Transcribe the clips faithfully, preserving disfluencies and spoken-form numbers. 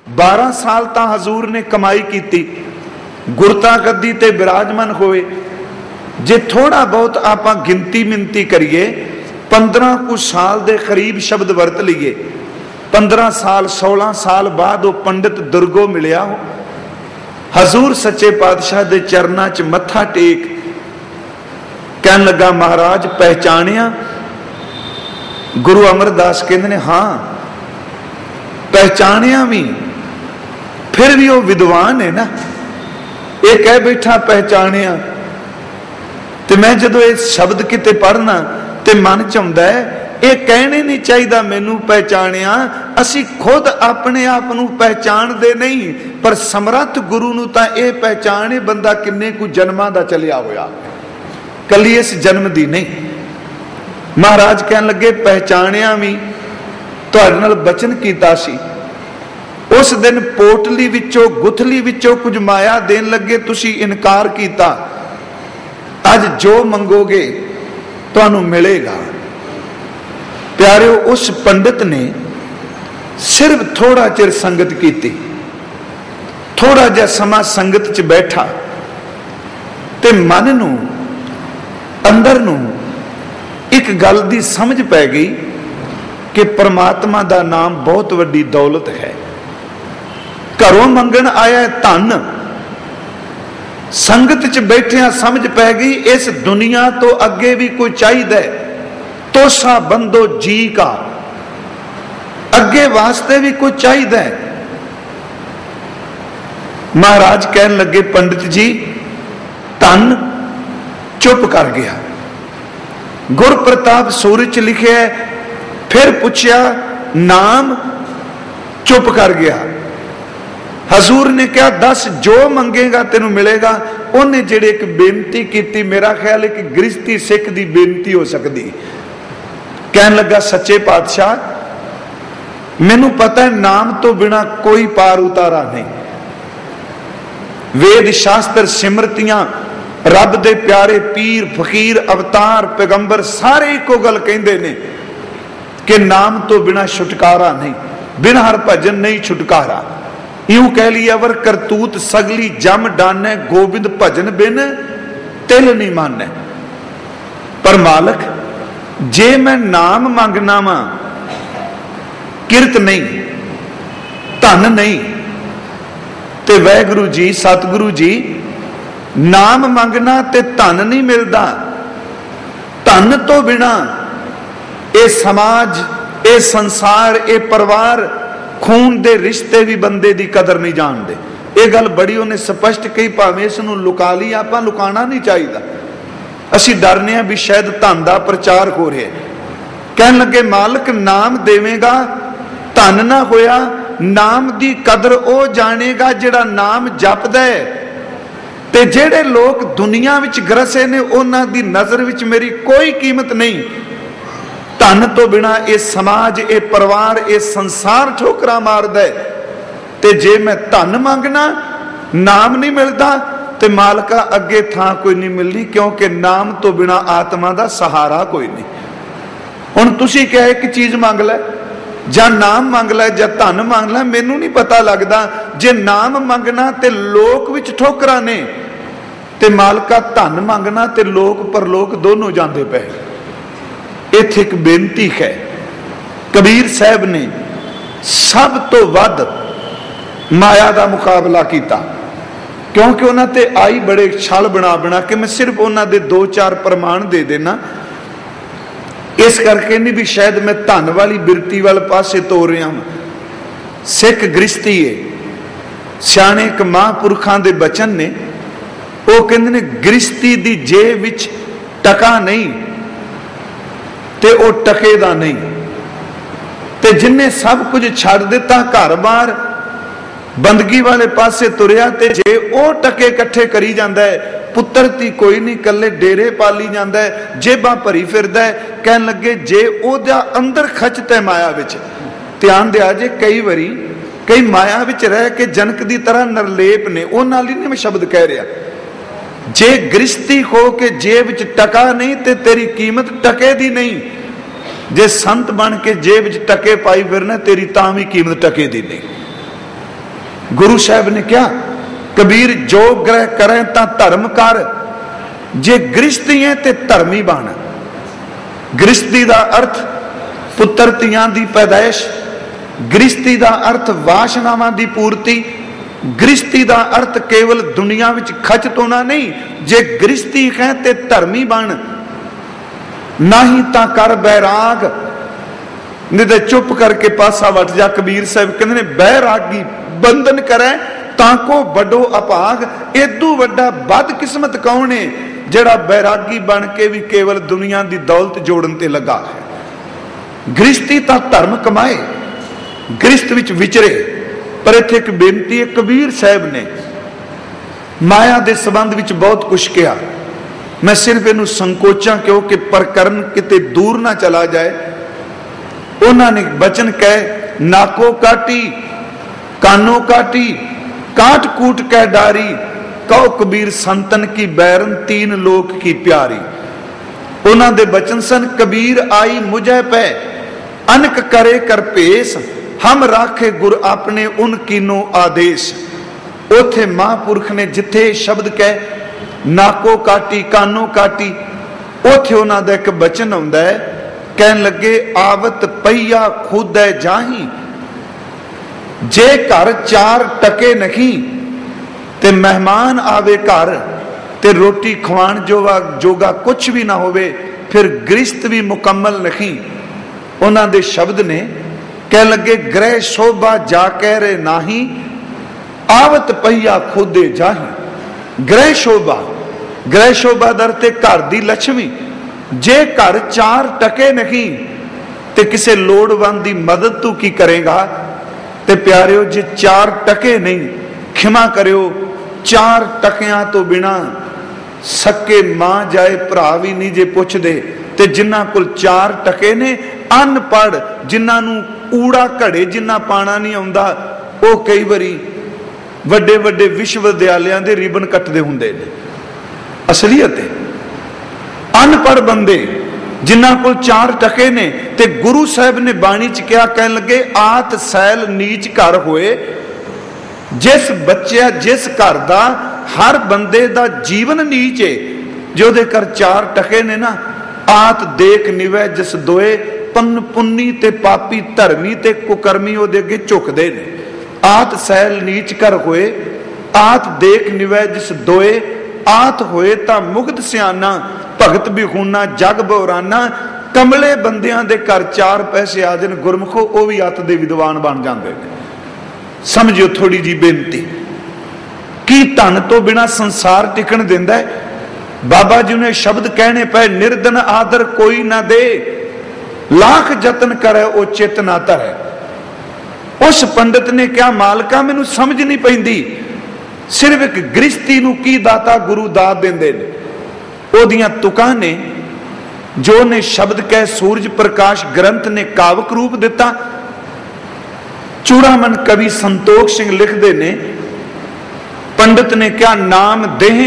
बारह साल तो हजूर ने कमाई की, गुरता गद्दी ते विराजमान होए। जे थोड़ा बहुत आप गिनती मिनती करिए, पंद्रह कुछ साल के करीब शब्द वरत लीए। पंद्रह साल सोलह साल बाद वो पंडित दुर्गो मिलिया हो, हजूर सच्चे पातशाह के चरणों च मत्था टेक कह लगा, महाराज पहचानिया? गुरु अमरदास कहते ने हाँ पहचानिया भी, फिर भी वो विद्वान है ना, ये कह बैठा पहचानिया। तो मैं जो ये शब्द किते पढ़ना तो मन च आउंदा है, ये कहने नहीं चाहिए मैनू पहचानिया। असी खुद अपने आप नू पहचानते नहीं, पर समर्थ गुरु नू तां ये पहचाने बंदा किन्ने कु जन्मां दा चलिया होया, कली इस जन्म दी नहीं। महाराज कहन लगे पहचानिया भी, तुहाडे नाल बचन कीता सी, उस दिन पोटली विचों गुथली विचों कुछ माया देन लगे, तुसी इनकार कीता। अज जो मंगोगे तुहानू मिलेगा। प्यारिओ, उस पंडित ने सिर्फ थोड़ा चिर संगत की, थोड़ा जिहा समा संगत च बैठा ते मन नू अंदर नू एक गल दी समझ पै गई कि परमात्मा दा नाम बहुत वड्डी दौलत है। घरों मंगण आया धन, संगत च बैठिया समझ पै गई इस दुनिया तो अगे भी कोई चाहिए, तोसा बंदो जी का, अगे वास्ते भी कोई चाहिए। महाराज कहन लगे पंडित जी धन चुप कर गया। गुर प्रताप सूरज च लिखे है, फिर पूछया नाम, चुप कर गया। हजूर ने कहा दस जो मंगेगा तेनू मिलेगा। उन्हें जेड़े एक बेनती की, मेरा ख्याल है कि गृहस्थी सिख की बेनती हो सकती। कहन लगा सच्चे पातशाह मैनू पता है नाम तो बिना कोई पार उतारा नहीं। वेद शास्त्र सिमरतियां रब दे प्यारे पीर फकीर अवतार पैगंबर सारे एको गल कहंदे ने कि नाम तो बिना छुटकारा नहीं, बिना हर भजन नहीं छुटकारा। यूं कह लिया अवर करतूत सगली जम डाने, गोबिंद भजन बिन तिल नहीं माने। पर मालक जे मैं नाम मंगना वा, किरत नहीं धन नहीं, ते वाहिगुरू जी सतगुरु जी नाम मंगना ते धन नहीं मिलता। धन तो बिना ये समाज, ये संसार, ये परिवार, खून दे रिश्ते भी बंदे दी कदर नहीं जानते। ये गल बड़ी उन्हें स्पष्ट कही, भावें इसनूं लुका ली, आपां लुकाना नहीं चाहिए। असी डरने भी शायद धन दा प्रचार हो रहा है। कहन लगे मालिक नाम देवेगा, धन ना होया, नाम दी कदर ओ जानेगा जिहड़ा नाम जपदा है। ते जेड़े लोग दुनिया विच ग्रसे ने उन्हां दी नज़र विच मेरी कोई कीमत नहीं। धन तो बिना ये समाज, ये परिवार, ये संसार ठोकरा मारदा है। ते जे मैं धन मंगना नाम नहीं मिलता ते मालका अगे थां कोई नहीं मिलनी, क्योंकि नाम तो बिना आत्मा दा सहारा कोई नहीं। हुण तुसीं कहे एक चीज मंग लै, जां नाम मंग लै जां धन मंग लै, मैनू नहीं पता लगता। जे नाम मंगना ते लोक विच ठोकरा ने, ते मालका धन मंगना ते लोक परलोक दोनों जांदे पे। इत्थे एक बेनती है, कबीर साहब ने सब तो वध माया का मुकाबला किया, क्योंकि उन्होंने ते आई बड़े छल बना बना के, मैं सिर्फ उन्होंने दो चार प्रमाण दे देना। इस करके नहीं भी शायद मैं धन वाली बिरती वाले पासे तोड़ रहा हूं। सिख गृहस्थी है, सियाणे एक महापुरखों के बचन ने, वो कहते ने गृहस्थी की जेब विच टका नहीं ते वो टके दा नहीं। ते जिन्हें सब कुछ छड़ दिता, घर बार बंदगी वाले पासे तुरिया, ते जे वो टके इकट्ठे करी जाता है, पुत्र धी कोई नहीं, कले डेरे पाली जाता है, जेबां भरी फिरदा है। कहन लगे जे ओदा अंदर खचत है माया विच, ध्यान दिया जे कई बारी कई माया विच रह के जनक दी तरह निर्लेप ने, उह नाल ही नहीं मैं शब्द कह रहा। जे गृहस्थी हो के जेब च टका नहीं ते तेरी कीमत टके दी नहीं। जे संत बन के जेब च टके पाई फिरना, तेरी तां भी कीमत टके दी नहीं। गुरु साहब ने क्या, कबीर जो ग्रह करें ता धर्म कर, जे गृहस्थी है ते धर्मी बन। गृहस्थी का अर्थ पुत्र तियां दी पैदाइश, गृहस्थी का अर्थ वासनावां दी पूर्ति, गृहस्थी का अर्थ केवल दुनिया विच खचत होना नहीं। जे गृहस्थी है ते धर्मी बन, नहीं ता कर बैराग, नहीं तो चुप करके पासा वट जा। कबीर साहब कहते ने बैरागी बंधन करे ताको बड़ो अभाग। एदू वड्डा बदकिस्मत कौन है जेड़ा बैरागी बन के भी केवल दुनिया की दौलत जोड़न ते लगा है। गृहस्थी ता धर्म कमाए, गृहस्थ विच विचरे। पर इत्थे एक बेनती है, कबीर साहब ने माया के संबंध विच बहुत कुछ कहा। मैं सिर्फ इनू संकोचा क्योंकि प्रकरण किते दूर ना चला जाए। उन्होंने बचन कहे, नाको काटी कानो काटी काट कूट कै डारी, कहो कबीर संतन की बैरन तीन लोक की प्यारी। उन्होंने बचन सन, कबीर आई मुझे पै अनक करे कर पेश, हम राखे गुर अपने उन कीनो आदेश। उथे महापुरख ने जिथे शब्द कह नाको काटी कानो काटी, उथे उन्होंने एक बचन आउंदा है, कहन लगे आवत पहिया खुदै जाही, जे घर चार टके नहीं ते मेहमान आवे घर ते रोटी खवाण जोगा जोगा कुछ भी ना होवे, फिर गृहस्थ भी मुकम्मल नहीं। उन्होंने शब्द ने कह लगे ग्रह शोभा जा कह रहे नाही, आवत पहिया खुदे जाही। ग्रह शोभा, ग्रह शोभा दर ते घर दी लक्ष्मी। जे घर चार टके नहीं ते किसे लोड़वंद दी मदद तू की करेगा। ते प्यारियो जे चार टके नहीं, खिमा करियो, चार टकियां तो बिना सके मां जाए भरा भी नहीं जे पुछदे। ते जिन्हां कोल चार टके ने, अनपढ़ जिन्हां नूं ऊड़ा घड़े जिन्ना पाना नहीं आउंदा, वो कई बारी वड्डे वड्डे विश्वविद्यालयां दे रिबन कटदे हुंदे ने। असलीयत है अनपढ़ बंदे जिन्हां कोल चार टके ने। ते गुरु साहब ने बाणी च क्या कहन लगे, आत सैल नीच घर होए। जिस बच्चा जिस घर दा हर बंदे दा जीवन नीच है, जो दे घर चार टके ने ना, आत देख निवै जिस दोए, पन पुन्नी ते पापी धर्मी ते कुकर्मी ओदे अगे झुकदे ने। आत सैल नीच घर होए, आत देख निवै जिस दोए, आत होए ता मुगत सियाना, भगत बिखूना जग बौराना। कमले बंदियां दे घर चार पैसे आ जान गुरमुखो, वो भी अत दे विद्वान बन जाते हैं। समझियो थोड़ी जी बेनती, की धन तो बिना संसार टिकन देंदा है। बाबा जी ने शब्द कहने पे, निर्धन आदर कोई ना दे, लाख जतन करे वो चित ना धरे। उस पंडित ने क्या, मालका मैनू समझ नहीं पैंदी, सिर्फ एक गृहस्थी नू की दाता गुरु दात देंदे ने। ओदियां तुकां ने जो ने शब्द कह सूरज प्रकाश ग्रंथ ने कावक रूप दिता। चूड़ामन कवि संतोख सिंह लिखते ने, पंडित ने क्या, नाम देहे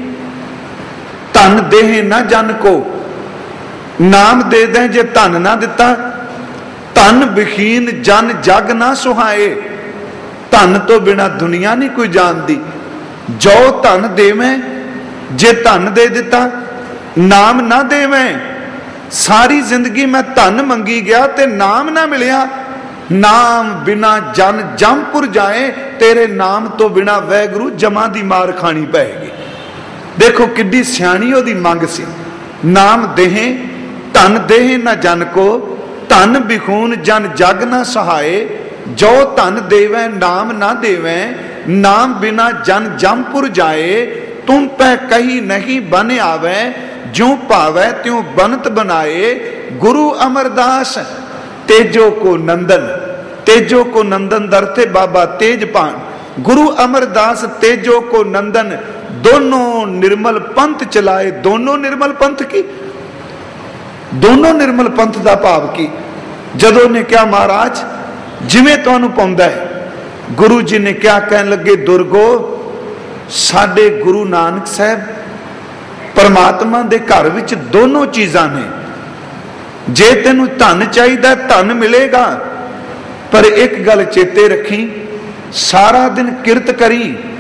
धन देहे ना जन को, नाम दे दें जे धन ना दिता, धन बिखीन जन जग ना सुहाए। धन तो बिना दुनिया नहीं कोई जानती। जो धन देवें जे धन दे दिता, नाम ना देवें, सारी जिंदगी मैं धन मंगी गया ते नाम ना मिलिया। नाम बिना जन जमपुर जाए, तेरे नाम तो बिना वैगुरु जमा दी मार खानी पैगी। देखो किड्डी सियाणी ओदी मंग सी। नाम देहे धन देहे ना जन को, धन बिखून जन जग ना सहाए। जो धन देवे नाम ना देवे, नाम बिना जन जमपुर जाए। तुम पे कही नहीं बन आवे, ज्यों पावे त्यों बनत बनाए। गुरु अमरदास तेजो को नंदन, तेजो को नंदन दरते बाबा तेजपान। गुरु अमरदास तेजो को नंदन, दोनों निर्मल पंथ चलाए। दोनों निर्मल पंथ की, दोनों निर्मल पंथ का भाव की। जदों ने क्या महाराज जिवें तुहानू पाउंदा है, गुरु जी ने क्या कहन लगे, दुर्गो साडे गुरु नानक साहब परमात्मा दे घर विच दोनों चीजां ने। जे तेनू धन चाहिदा धन मिलेगा, पर एक गल चेते रखी, ਸਾਰਾ ਦਿਨ ਕਿਰਤ ਕਰੀ